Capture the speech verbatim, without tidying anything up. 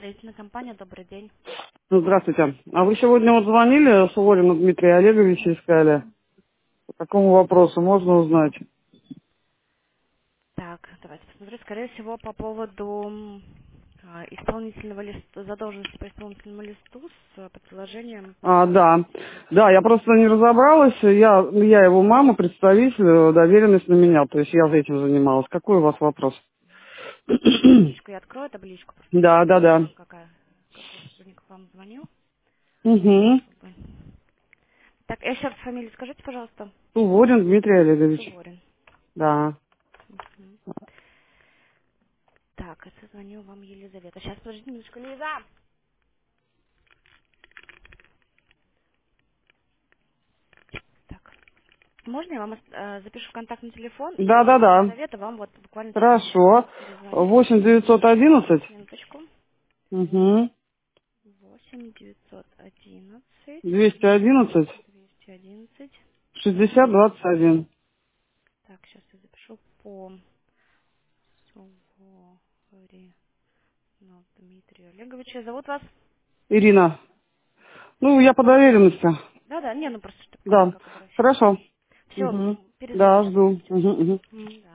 строительная компания, добрый день. Ну, здравствуйте. А вы сегодня вот звонили, Суворину Дмитрия Олеговича искали? По какому вопросу можно узнать? Так, давайте посмотрим. Скорее всего, по поводу м, а, исполнительного листа, задолженности по исполнительному листу с а, предложением А, по... да. Да, я просто не разобралась. Я, я его мама, представитель, доверенность на меня. То есть я за этим занималась. Какой у вас вопрос? Табличку я открою, табличку, просто чтобы Да, я да, да. видела, какая, какой сотрудник вам звонил. Угу. Чтобы... Так, еще раз фамилию скажите, пожалуйста. Суворин Дмитрий Олегович. Суворин. Да. Мгм. Так, это звоню вам Елизавета. Сейчас, подождите минуточку, Лиза! Так, можно я вам э, запишу контактный телефон, и Да, да, да. Елизавета вам вот буквально через минуту Хорошо. перезвонит. Восемь девятьсот одиннадцать. Минуточку. Угу. Восемь девятьсот одиннадцать Двести одиннадцать. двести одиннадцать. Шестьдесят двадцать один. Так, сейчас я запишу по Суворину Дмитрию Олеговичу. Зовут вас? Ирина. Ну, я по доверенности. Да-да, не, ну просто чтобы понять, Да. как обращаться. Хорошо. Все, Угу. перезвоню Да, сейчас в жду. минуточку. Угу, угу. М, да.